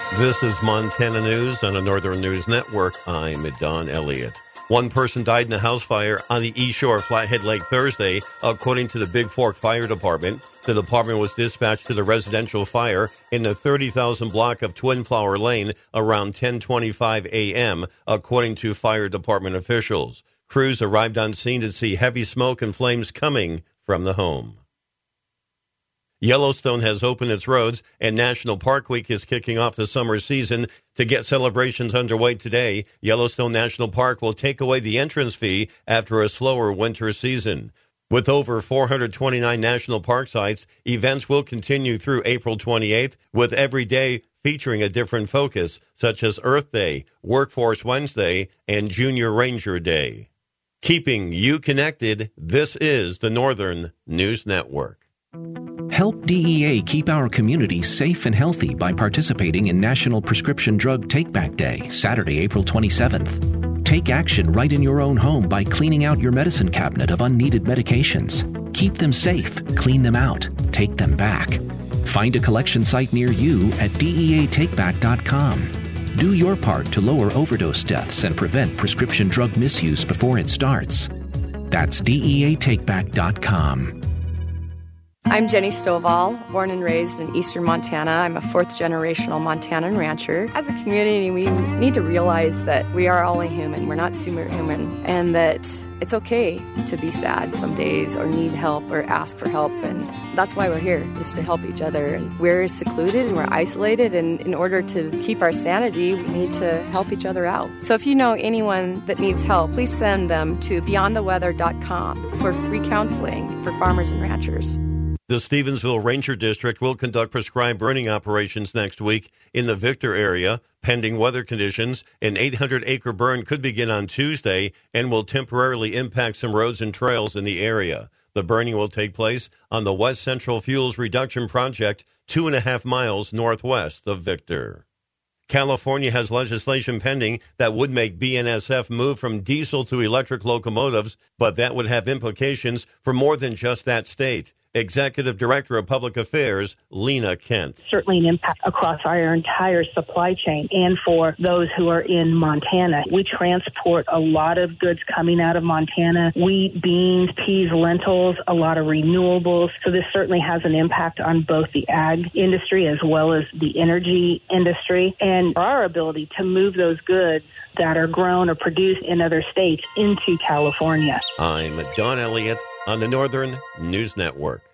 This is Montana News on the Northern News Network. I'm Don Elliott. One person died in a house fire on the East Shore of Flathead Lake Thursday, according to the Big Fork Fire Department. The department was dispatched to the residential fire in the 30,000 block of Twin Flower Lane around 10:25 a.m., according to fire department officials. Crews arrived on scene to see heavy smoke and flames coming from the home. Yellowstone has opened its roads, and National Park Week is kicking off the summer season. To get celebrations underway today, Yellowstone National Park will take away the entrance fee after a slower winter season. With over 429 national park sites, events will continue through April 28th, with every day featuring a different focus, such as Earth Day, Workforce Wednesday, and Junior Ranger Day. Keeping you connected, this is the Northern News Network. Help DEA keep our communities safe and healthy by participating in National Prescription Drug Take-Back Day, Saturday, April 27th. Take action right in your own home by cleaning out your medicine cabinet of unneeded medications. Keep them safe, clean them out, take them back. Find a collection site near you at DEATakeback.com. Do your part to lower overdose deaths and prevent prescription drug misuse before it starts. That's DEATakeback.com. I'm Jenny Stovall, born and raised in eastern Montana. I'm a fourth-generational Montanan rancher. As a community, we need to realize that we are all human. We're not superhuman, and that it's okay to be sad some days or need help or ask for help, and that's why we're here, is to help each other. And we're secluded and we're isolated, and in order to keep our sanity, we need to help each other out. So if you know anyone that needs help, please send them to beyondtheweather.com for free counseling for farmers and ranchers. The Stevensville Ranger District will conduct prescribed burning operations next week in the Victor area. Pending weather conditions, an 800-acre burn could begin on Tuesday and will temporarily impact some roads and trails in the area. The burning will take place on the West Central Fuels Reduction Project, 2.5 miles northwest of Victor. California has legislation pending that would make BNSF move from diesel to electric locomotives, but that would have implications for more than just that state. Executive Director of Public Affairs, Lena Kent. Certainly an impact across our entire supply chain and for those who are in Montana. We transport a lot of goods coming out of Montana, wheat, beans, peas, lentils, a lot of renewables. So this certainly has an impact on both the ag industry as well as the energy industry and our ability to move those goods that are grown or produced in other states into California. I'm Don Elliott on the Northern News Network.